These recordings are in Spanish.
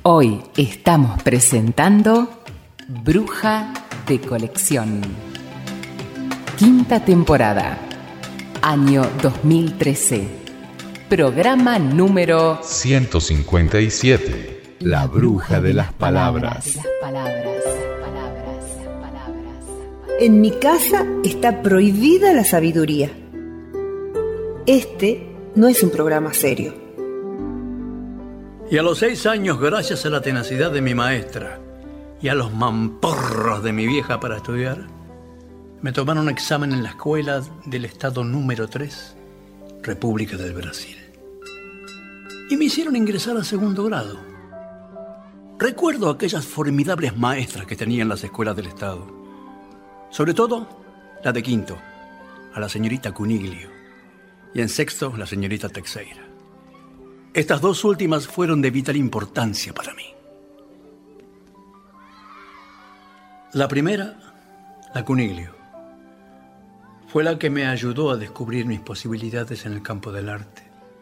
Hoy estamos presentando Bruja de Colección. Quinta temporada, año 2013. Programa número 157. La Bruja de las Palabras. En mi casa está prohibida la sabiduría. Este no es un programa serio. Y a los 6 años, gracias a la tenacidad de mi maestra y a los mamporros de mi vieja para estudiar, me tomaron un examen en la escuela del estado número 3, República del Brasil. Y me hicieron ingresar al 2º grado. Recuerdo aquellas formidables maestras que tenía en las escuelas del estado. Sobre todo, la de 5º, a la señorita Cuniglio. Y en 6º, la señorita Teixeira. Estas 2 últimas fueron de vital importancia para mí. La primera, la Cuniglio, fue la que me ayudó a descubrir mis posibilidades en el campo del arte.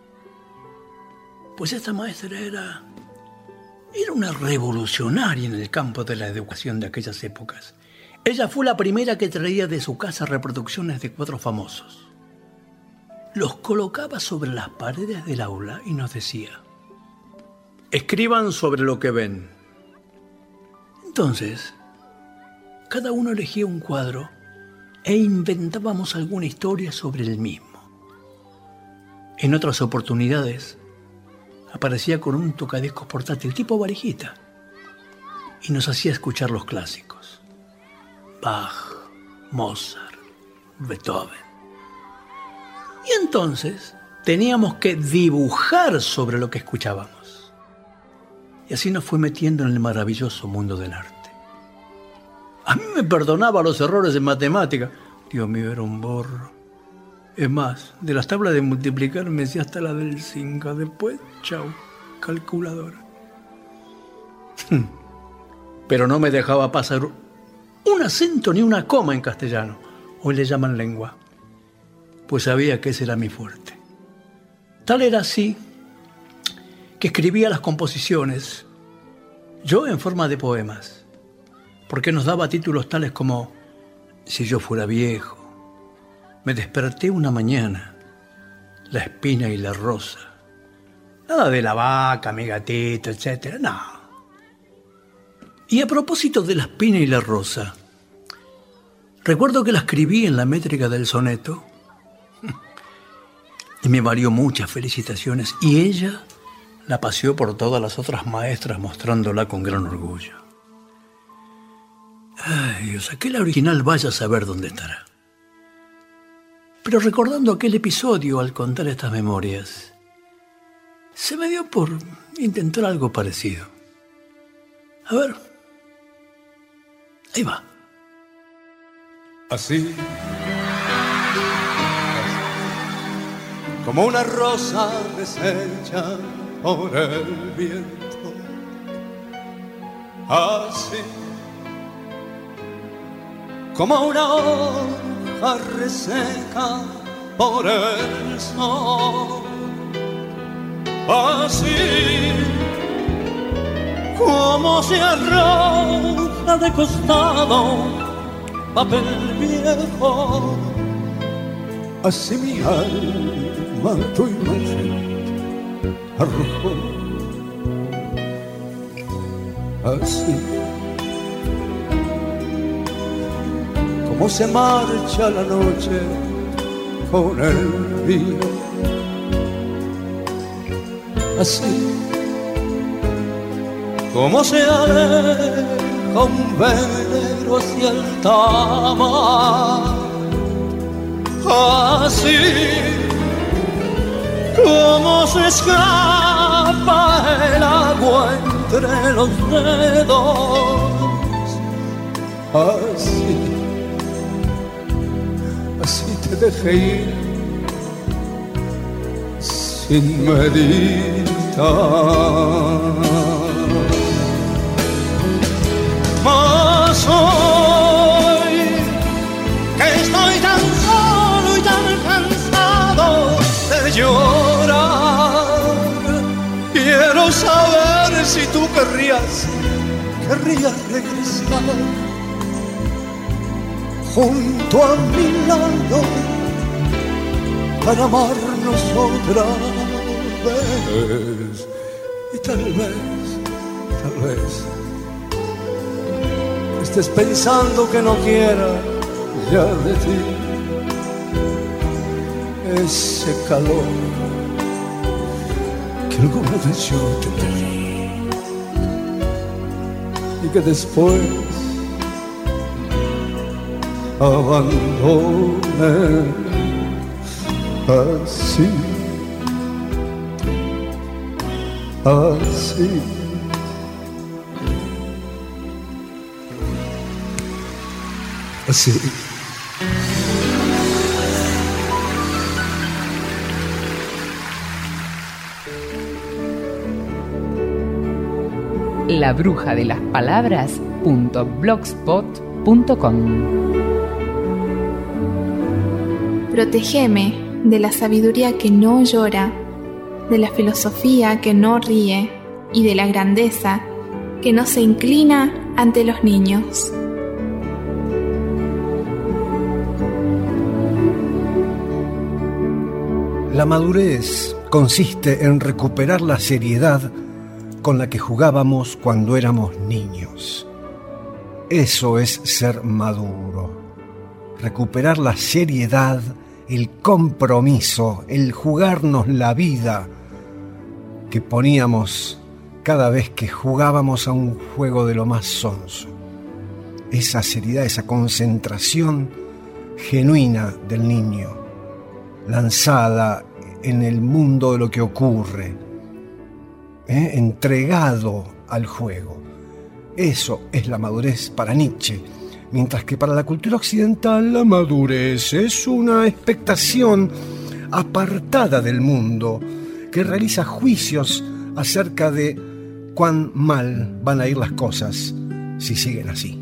Pues esta maestra era una revolucionaria en el campo de la educación de aquellas épocas. Ella fue la primera que traía de su casa reproducciones de cuadros famosos. Los colocaba sobre las paredes del aula y nos decía: escriban sobre lo que ven. Entonces, cada uno elegía un cuadro e inventábamos alguna historia sobre el mismo. En otras oportunidades, aparecía con un tocadiscos portátil tipo varijita y nos hacía escuchar los clásicos: Bach, Mozart, Beethoven. Y entonces teníamos que dibujar sobre lo que escuchábamos. Y así nos fue metiendo en el maravilloso mundo del arte. A mí me perdonaba los errores en matemática. Dios mío, era un borro. Es más, de las tablas de multiplicar me decía hasta la del 5. Después, chau, calculadora. Pero no me dejaba pasar un acento ni una coma en castellano. Hoy le llaman lengua. Pues sabía que ese era mi fuerte. Tal era así que escribía las composiciones, yo en forma de poemas, porque nos daba títulos tales como Si yo fuera viejo, Me desperté una mañana, La espina y la rosa. Nada de la vaca, mi gatito, etc. No. Y a propósito de la espina y la rosa, recuerdo que la escribí en la métrica del soneto y me valió muchas felicitaciones, y ella la paseó por todas las otras maestras mostrándola con gran orgullo. Ay, Dios, aquel original vaya a saber dónde estará. Pero recordando aquel episodio al contar estas memorias, se me dio por intentar algo parecido. A ver, ahí va. Así como una rosa deshecha por el viento, así como una hoja reseca por el sol, así como se arroja de costado papel viejo, así mi alma tu imagen arrojó, así como se marcha la noche con el día, así como se aleja un velero hacia el tamar, así como se escapa el agua entre los dedos, así te dejé ir sin meditar. Mas hoy que estoy tan solo y tan cansado de llorar, quiero saber ver si tú querrías regresar junto a mi lado para amarnos otra vez. Y tal vez estés pensando que no quiera ya de ti ese calor que alguna vez yo te pedí, y que después abandone así. labrujadelaspalabras.blogspot.com. Protégeme de la sabiduría que no llora, de la filosofía que no ríe y de la grandeza que no se inclina ante los niños. La madurez consiste en recuperar la seriedad con la que jugábamos cuando éramos niños. Eso es ser maduro. Recuperar la seriedad, el compromiso, el jugarnos la vida que poníamos cada vez que jugábamos a un juego de lo más sonso. Esa seriedad, esa concentración genuina del niño, lanzada en el mundo de lo que ocurre, entregado al juego. Eso es la madurez para Nietzsche, mientras que para la cultura occidental la madurez es una expectación apartada del mundo que realiza juicios acerca de cuán mal van a ir las cosas si siguen así.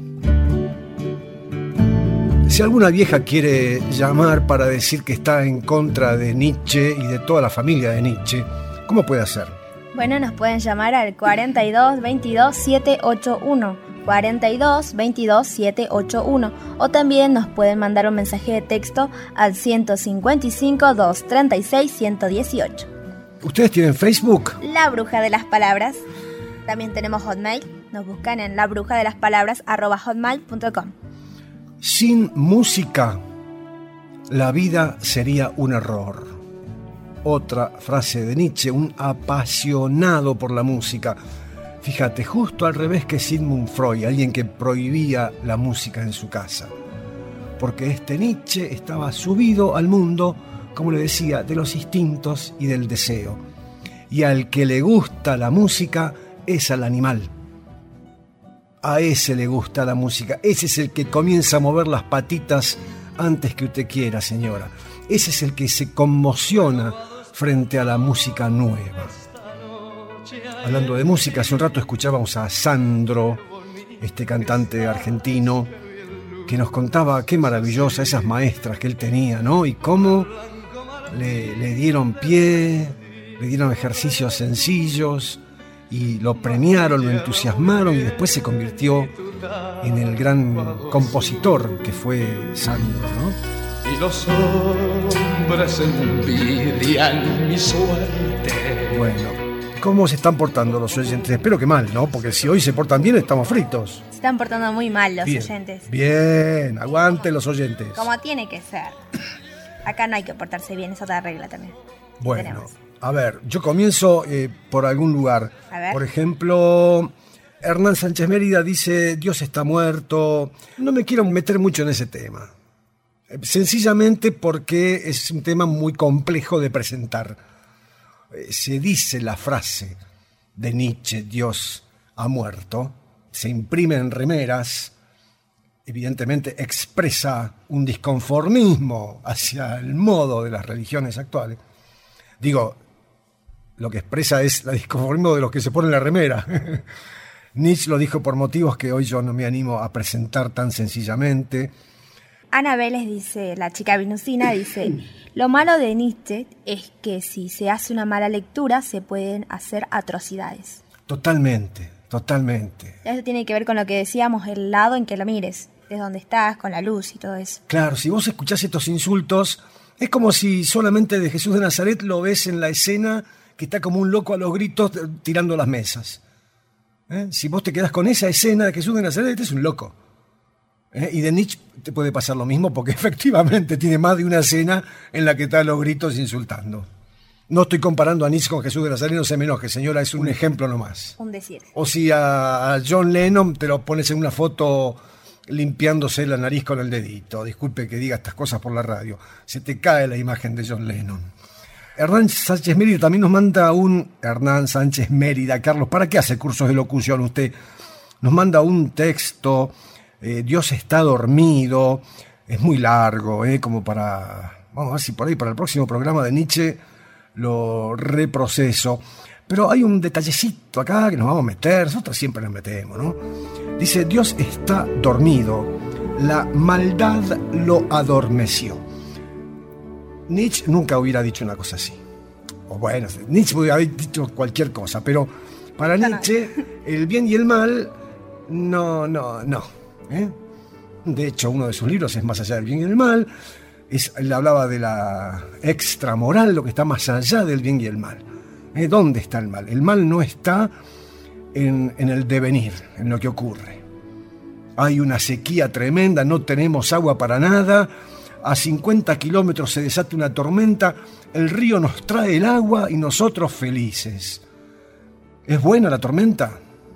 Si alguna vieja quiere llamar para decir que está en contra de Nietzsche y de toda la familia de Nietzsche, ¿cómo puede hacer? Bueno, nos pueden llamar al 42 22 781, 42 22 781, o también nos pueden mandar un mensaje de texto al 155 236 118. ¿Ustedes tienen Facebook? La Bruja de las Palabras. También tenemos Hotmail. Nos buscan en labrujadelaspalabras@hotmail.com. Sin música, la vida sería un error. Otra frase de Nietzsche, un apasionado por la música. Fíjate, justo al revés que Sigmund Freud, alguien que prohibía la música en su casa. Porque este Nietzsche estaba subido al mundo, como le decía, de los instintos y del deseo. Y al que le gusta la música es al animal. A ese le gusta la música. Ese es el que comienza a mover las patitas antes que usted quiera, señora. Ese es el que se conmociona frente a la música nueva. Hablando de música, hace un rato escuchábamos a Sandro, este cantante argentino, que nos contaba qué maravillosa esas maestras que él tenía, ¿no? Y cómo le dieron pie, le dieron ejercicios sencillos y lo premiaron, lo entusiasmaron, y después se convirtió en el gran compositor que fue Sandro, ¿no? Y los hombres envidian mi suerte. Bueno, ¿cómo se están portando los oyentes? Espero que mal, ¿no? Porque si hoy se portan bien, estamos fritos. Se están portando muy mal los Bien, oyentes. Bien, aguanten los oyentes. Como tiene que ser. Acá no hay que portarse bien, es otra regla también. Bueno, Tenemos. a ver, yo comienzo por algún lugar. A ver. Por ejemplo, Hernán Sánchez Mérida dice: Dios está muerto. No me quiero meter mucho en ese tema. Sencillamente porque es un tema muy complejo de presentar. Se dice la frase de Nietzsche, Dios ha muerto, se imprime en remeras, evidentemente expresa un disconformismo hacia el modo de las religiones actuales. Digo, lo que expresa es el disconformismo de los que se ponen la remera. Nietzsche lo dijo por motivos que hoy yo no me animo a presentar tan sencillamente. Ana Vélez dice, la chica venusina dice: lo malo de Nietzsche es que si se hace una mala lectura se pueden hacer atrocidades. Totalmente. Eso tiene que ver con lo que decíamos, el lado en que lo mires, desde donde estás, con la luz y todo eso. Claro, si vos escuchás estos insultos, es como si solamente de Jesús de Nazaret lo ves en la escena que está como un loco a los gritos tirando las mesas. Si vos te quedás con esa escena de Jesús de Nazaret, es un loco. Y de Nietzsche te puede pasar lo mismo, porque efectivamente tiene más de una escena en la que está a los gritos insultando. No estoy comparando a Nietzsche con Jesús de Nazaret, no se me enoje, señora, es un ejemplo nomás. Un decir. O si a John Lennon te lo pones en una foto limpiándose la nariz con el dedito. Disculpe que diga estas cosas por la radio. Se te cae la imagen de John Lennon. Hernán Sánchez Mérida también nos manda Hernán Sánchez Mérida, Carlos, ¿para qué hace cursos de locución usted? Nos manda un texto, Dios está dormido, es muy largo, como para... Vamos a ver si por ahí para el próximo programa de Nietzsche lo reproceso. Pero hay un detallecito acá que nos vamos a meter, nosotros siempre nos metemos, ¿no? Dice, Dios está dormido, la maldad lo adormeció. Nietzsche nunca hubiera dicho una cosa así. O bueno, Nietzsche hubiera dicho cualquier cosa, pero para Nietzsche el bien y el mal no. De hecho, uno de sus libros es Más allá del bien y el mal. Él hablaba de la extramoral, lo que está más allá del bien y el mal. ¿Dónde está el mal? El mal no está en el devenir, en lo que ocurre. Hay una sequía tremenda, no tenemos agua para nada. A 50 kilómetros se desata una tormenta, el río nos trae el agua y nosotros felices. ¿Es buena la tormenta?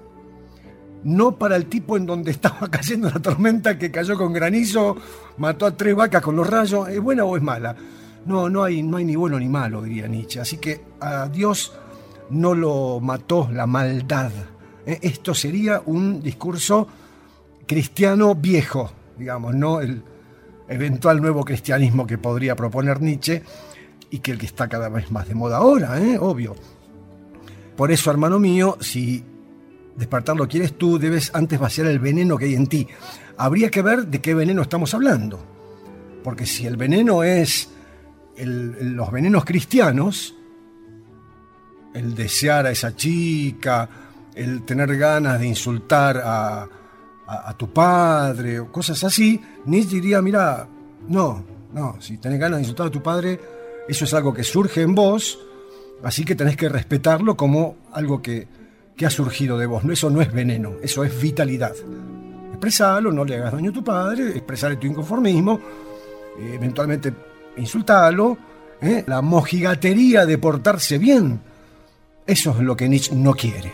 No para el tipo en donde estaba cayendo la tormenta, que cayó con granizo, mató a 3 vacas con los rayos. ¿Es buena o es mala? No hay ni bueno ni malo, diría Nietzsche. Así que a Dios no lo mató la maldad. Esto sería un discurso cristiano viejo, digamos, no el eventual nuevo cristianismo que podría proponer Nietzsche y que el que está cada vez más de moda ahora, obvio. Por eso, hermano mío, si despertarlo quieres tú, debes antes vaciar el veneno que hay en ti. Habría que ver de qué veneno estamos hablando, porque si el veneno es los venenos cristianos, el desear a esa chica, el tener ganas de insultar a tu padre o cosas así, Nietzsche diría, mira, no, si tenés ganas de insultar a tu padre, eso es algo que surge en vos, así que tenés que respetarlo como algo que ha surgido de vos. Eso no es veneno, eso es vitalidad. Expresalo, no le hagas daño a tu padre, expresale tu inconformismo, eventualmente insultalo, la mojigatería de portarse bien. Eso es lo que Nietzsche no quiere.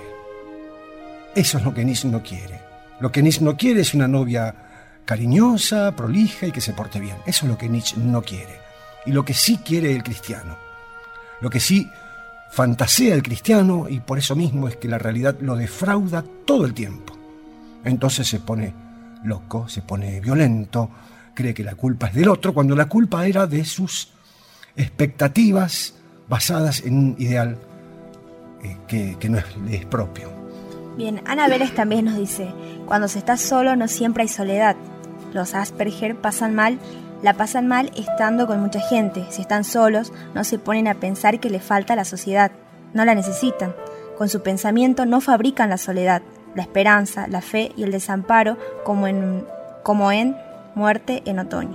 Eso es lo que Nietzsche no quiere. Lo que Nietzsche no quiere es una novia cariñosa, prolija y que se porte bien. Eso es lo que Nietzsche no quiere. Y lo que sí quiere el cristiano. Lo que sí fantasea el cristiano, y por eso mismo es que la realidad lo defrauda todo el tiempo. Entonces se pone loco, se pone violento, cree que la culpa es del otro, cuando la culpa era de sus expectativas basadas en un ideal que no es propio. Bien, Ana Vélez también nos dice, cuando se está solo no siempre hay soledad. Los Asperger la pasan mal estando con mucha gente. Si están solos, no se ponen a pensar que le falta a la sociedad. No la necesitan. Con su pensamiento no fabrican la soledad, la esperanza, la fe y el desamparo como en Muerte en otoño.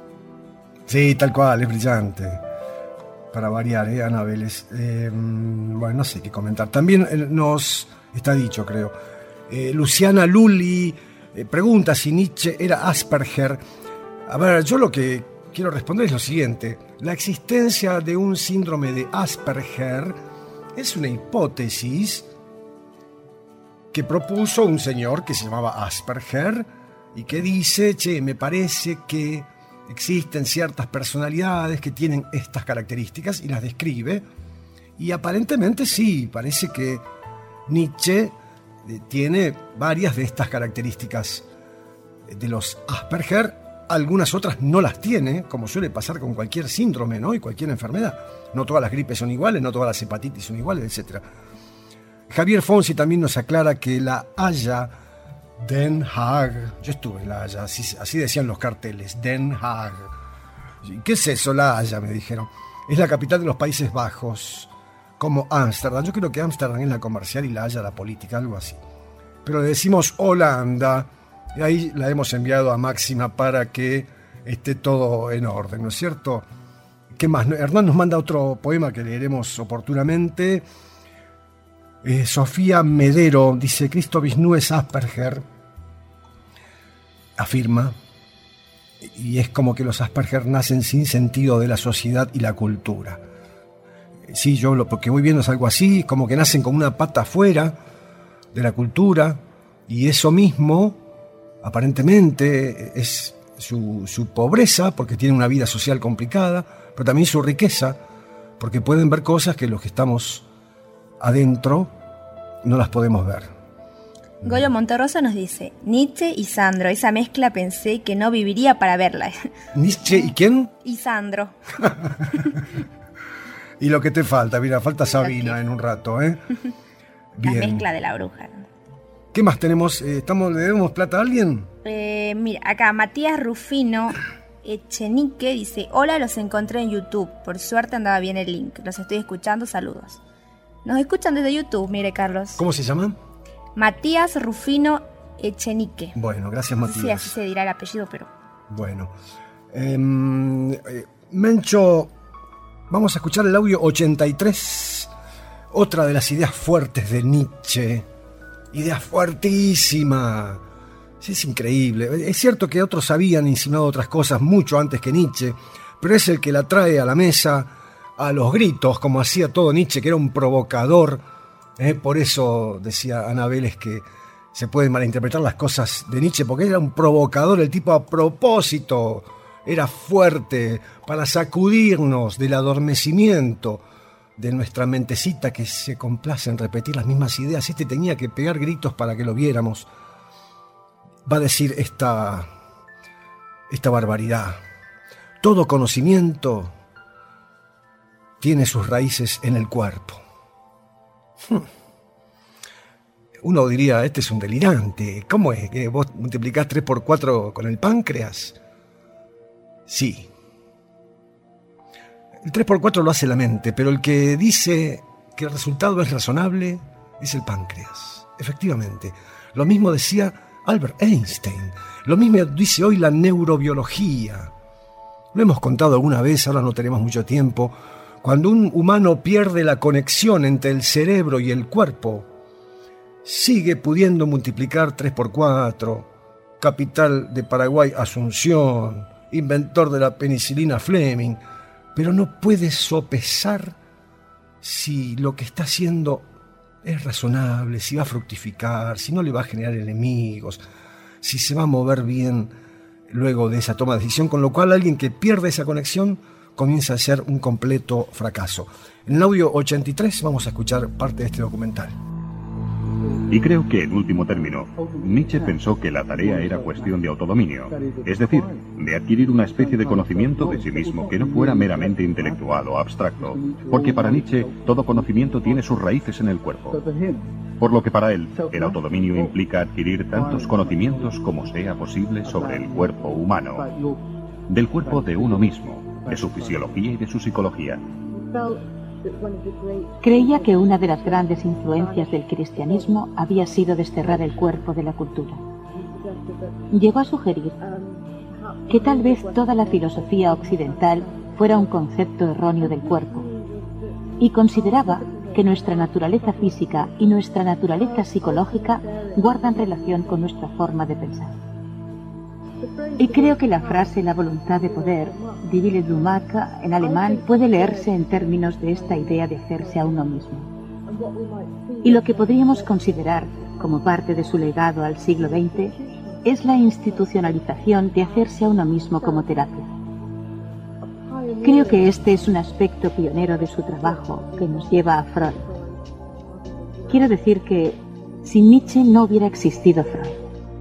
Sí, tal cual, es brillante. Para variar, Ana Vélez. Bueno, no sé qué comentar. También nos está dicho, creo. Luciana Luli pregunta si Nietzsche era Asperger. A ver, yo lo que quiero responder es lo siguiente. La existencia de un síndrome de Asperger es una hipótesis que propuso un señor que se llamaba Asperger y que dice, me parece que existen ciertas personalidades que tienen estas características y las describe. Y aparentemente sí, parece que Nietzsche tiene varias de estas características de los Asperger. Algunas otras no las tiene, como suele pasar con cualquier síndrome, ¿no? Y cualquier enfermedad. No todas las gripes son iguales, no todas las hepatitis son iguales, etc. Javier Fonsi también nos aclara que la Haya, Den Haag, yo estuve en la Haya, así decían los carteles, Den Haag. ¿Qué es eso, la Haya? Me dijeron. Es la capital de los Países Bajos, como Ámsterdam. Yo creo que Ámsterdam es la comercial y La Haya la política, algo así. Pero le decimos Holanda, y ahí la hemos enviado a Máxima para que esté todo en orden, ¿no es cierto? ¿Qué más? Hernán nos manda otro poema que leeremos oportunamente. Sofía Medero dice: Cristo Visnú es Asperger, afirma, y es como que los Asperger nacen sin sentido de la sociedad y la cultura. Sí, yo lo que voy viendo es algo así, como que nacen con una pata afuera de la cultura, y eso mismo aparentemente es su pobreza, porque tienen una vida social complicada, pero también su riqueza, porque pueden ver cosas que los que estamos adentro no las podemos ver. Goyo Monterroso nos dice: Nietzsche y Sandro, esa mezcla pensé que no viviría para verla. ¿Nietzsche y quién? Y Sandro. Y lo que te falta, mira, falta Sabina en un rato, ¿eh? Bien. La mezcla de la bruja. ¿Qué más tenemos? ¿Le debemos plata a alguien? Mira, acá Matías Rufino Echenique dice: hola, los encontré en YouTube. Por suerte andaba bien el link. Los estoy escuchando, saludos. Nos escuchan desde YouTube, mire, Carlos. ¿Cómo se llama? Matías Rufino Echenique. Bueno, gracias, Matías. Sí, así se dirá el apellido, pero... Bueno. Mencho, vamos a escuchar el audio 83. Otra de las ideas fuertes de Nietzsche. Idea fuertísima. Es increíble. Es cierto que otros habían insinuado otras cosas mucho antes que Nietzsche, pero es el que la trae a la mesa a los gritos, como hacía todo Nietzsche, que era un provocador. Por eso decía Ana Vélez que se pueden malinterpretar las cosas de Nietzsche, porque era un provocador, el tipo a propósito era fuerte para sacudirnos del adormecimiento de nuestra mentecita que se complace en repetir las mismas ideas. Tenía que pegar gritos para que lo viéramos. Va a decir esta barbaridad: todo conocimiento tiene sus raíces en el cuerpo. Uno diría, este es un delirante. ¿Cómo es? ¿Que vos multiplicás 3 por 4 con el páncreas? Sí. El 3 por 4 lo hace la mente, pero el que dice que el resultado es razonable es el páncreas. Efectivamente. Lo mismo decía Albert Einstein. Lo mismo dice hoy la neurobiología. Lo hemos contado alguna vez, ahora no tenemos mucho tiempo. Cuando un humano pierde la conexión entre el cerebro y el cuerpo, sigue pudiendo multiplicar 3 por 4, capital de Paraguay Asunción, inventor de la penicilina Fleming, pero no puede sopesar si lo que está haciendo es razonable, si va a fructificar, si no le va a generar enemigos, si se va a mover bien luego de esa toma de decisión, con lo cual alguien que pierde esa conexión comienza a ser un completo fracaso. En el audio 83 vamos a escuchar parte de este documental. Y creo que, en último término, Nietzsche pensó que la tarea era cuestión de autodominio, es decir, de adquirir una especie de conocimiento de sí mismo que no fuera meramente intelectual o abstracto, porque para Nietzsche todo conocimiento tiene sus raíces en el cuerpo. Por lo que para él, el autodominio implica adquirir tantos conocimientos como sea posible sobre el cuerpo humano, del cuerpo de uno mismo, de su fisiología y de su psicología. Creía que una de las grandes influencias del cristianismo había sido desterrar el cuerpo de la cultura. Llegó a sugerir que tal vez toda la filosofía occidental fuera un concepto erróneo del cuerpo, y consideraba que nuestra naturaleza física y nuestra naturaleza psicológica guardan relación con nuestra forma de pensar. Y creo que la frase "la voluntad de poder", die Wille zum Marke, en alemán, puede leerse en términos de esta idea de hacerse a uno mismo. Y lo que podríamos considerar como parte de su legado al siglo XX es la institucionalización de hacerse a uno mismo como terapia. Creo que este es un aspecto pionero de su trabajo que nos lleva a Freud. Quiero decir que sin Nietzsche no hubiera existido Freud.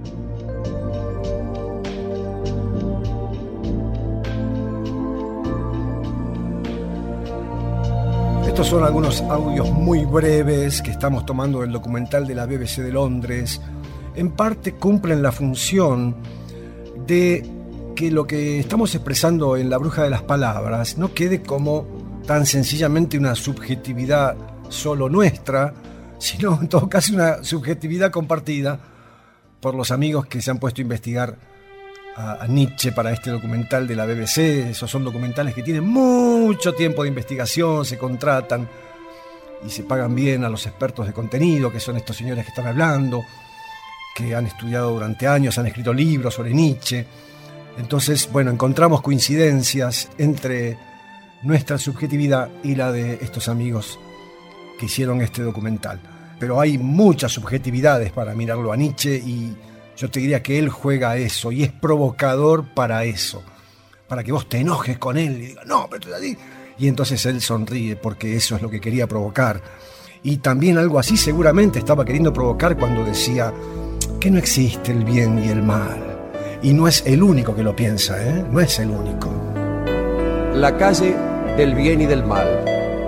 Estos son algunos audios muy breves que estamos tomando del documental de la BBC de Londres. En parte cumplen la función de que lo que estamos expresando en La Bruja de las Palabras no quede como tan sencillamente una subjetividad solo nuestra, sino en todo caso una subjetividad compartida por los amigos que se han puesto a investigar a Nietzsche para este documental de la BBC. Esos son documentales que tienen mucho tiempo de investigación, se contratan y se pagan bien a los expertos de contenido, que son estos señores que están hablando, que han estudiado durante años, han escrito libros sobre Nietzsche. Entonces, bueno, encontramos coincidencias entre nuestra subjetividad y la de estos amigos que hicieron este documental. Pero hay muchas subjetividades para mirarlo a Nietzsche, y yo te diría que él juega a eso y es provocador para eso, para que vos te enojes con él y digas, no, pero así. Y entonces él sonríe porque eso es lo que quería provocar. Y también algo así seguramente estaba queriendo provocar cuando decía que no existe el bien y el mal. Y no es el único que lo piensa, ¿eh? No es el único. La calle del bien y del mal.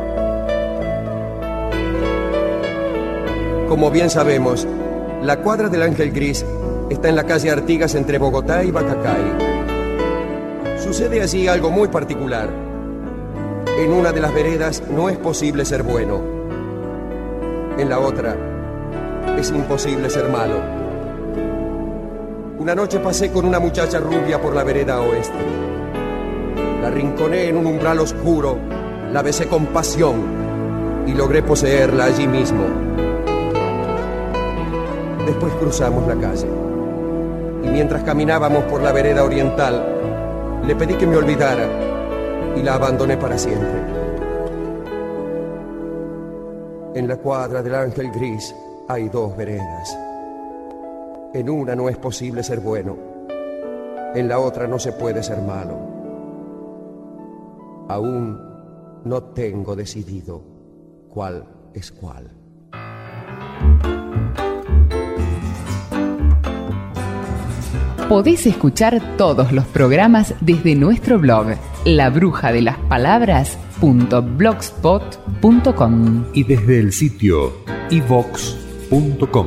Como bien sabemos, la cuadra del Ángel Gris está en la calle Artigas entre Bogotá y Bacacay. Sucede allí algo muy particular. En una de las veredas no es posible ser bueno. En la otra es imposible ser malo. Una noche pasé con una muchacha rubia por la vereda oeste. La arrinconé en un umbral oscuro, la besé con pasión y logré poseerla allí mismo. Después cruzamos la calle y mientras caminábamos por la vereda oriental, le pedí que me olvidara y la abandoné para siempre. En la cuadra del Ángel Gris hay dos veredas. En una no es posible ser bueno, en la otra no se puede ser malo. Aún no tengo decidido cuál es cuál. Podés escuchar todos los programas desde nuestro blog, labrujadelaspalabras.blogspot.com y desde el sitio ivox.com.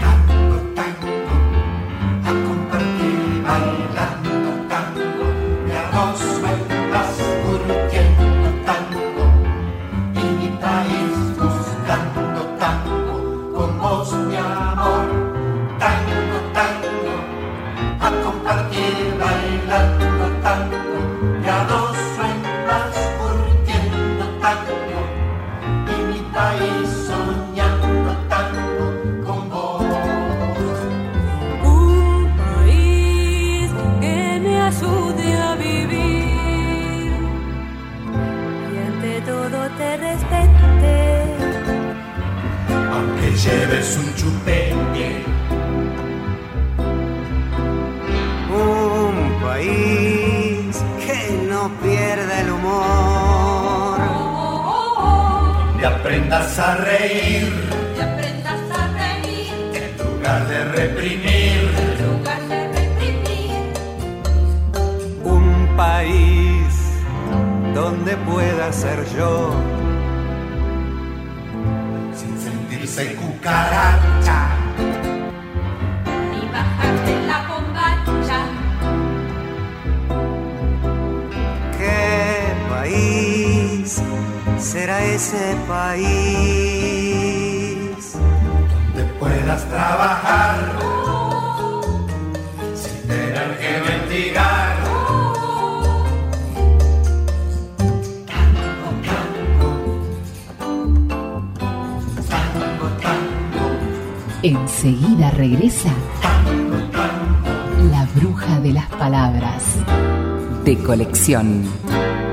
Lleves un chupete. Un país que no pierda el humor. Donde aprendas a reír. En lugar de reprimir. Un país donde pueda ser yo. Sentirse cucaracha y bajarte la bombacha. ¿Qué país será ese país? Donde puedas trabajar sin tener que mendigar. Enseguida regresa La Bruja de las Palabras, de Colección.